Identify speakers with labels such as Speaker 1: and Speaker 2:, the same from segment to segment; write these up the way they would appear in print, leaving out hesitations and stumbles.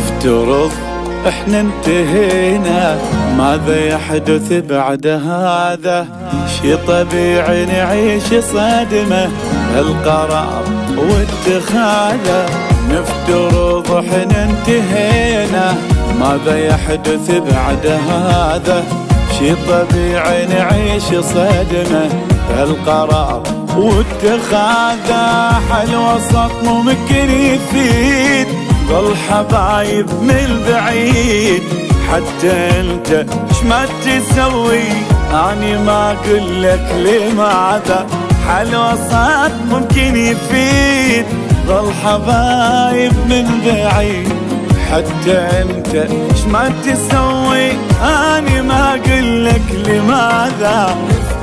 Speaker 1: نفترض احنا انتهينا، ماذا يحدث بعد هذا؟ شي طبيعي نعيش صدمة القرار واتخاذه. نفترض احنا انتهينا، ماذا يحدث بعد هذا؟ شي طبيعي نعيش صدمة القرار واتخاذه. حل وسط ممكن يفيد، ظل حبايب من البعيد. حتى انت اش ما تسوي اني ما اقولك لماذا. حل وسط ممكن يفيد، ظل حبايب من بعيد. حتى انت اش ما تسوي اني ما اقولك لماذا.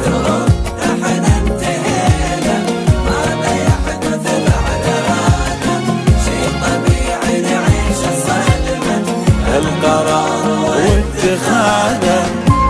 Speaker 1: القرار واتخاذه.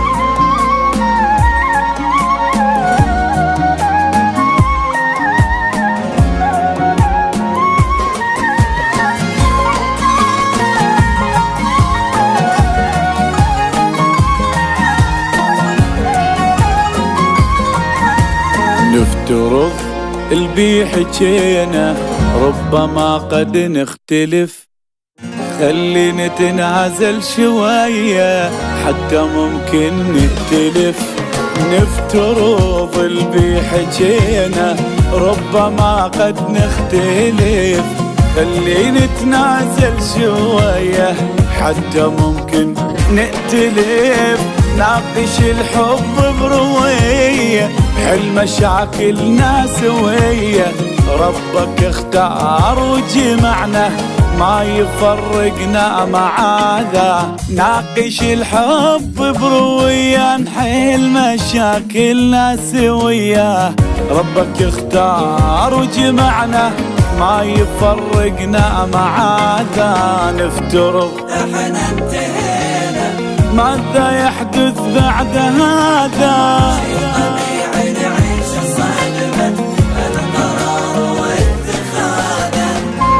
Speaker 1: نفترض البي حكينا، ربما قد نختلف. خلي نتنازل شوية حتى ممكن نختلف. نفترض البي حكينا، ربما قد نختلف. خلي نتنازل شوية حتى ممكن نختلف. ناقش الحب بروية، حل مشاكلنا سوية. ربك اختار وجمعنا، ما يفرقنا معاذا. ناقش الحب بروية، نحل مشاكلنا سوية. ربك اختار وجمعنا، ما يفرقنا معاذا. نفترض
Speaker 2: احنا انتهينا،
Speaker 1: ماذا يحدث بعد هذا؟
Speaker 2: شي طبيعي نعيش صدمة القرار واتخاذه.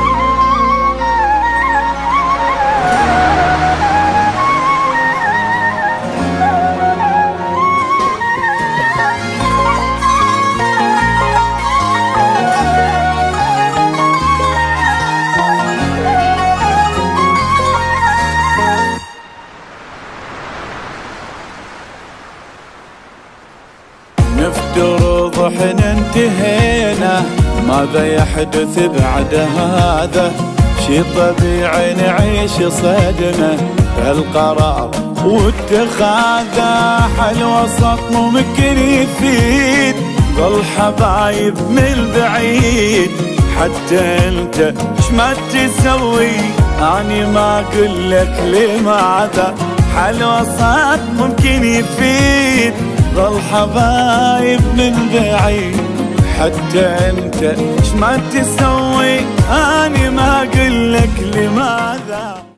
Speaker 1: نفترض احنا انتهينا، ماذا يحدث بعد هذا؟ شي طبيعي نعيش صدمة القرار واتخاذه. حل وسط ممكن يفيد، ظل حبايب من البعيد. حتى انت اش ما تسوي اني ما اقولك لماذا. حل وسط ممكن يفيد، ظل حبايب من بعيد. حتى انت اش ما تسوي اني ما اقولك لماذا.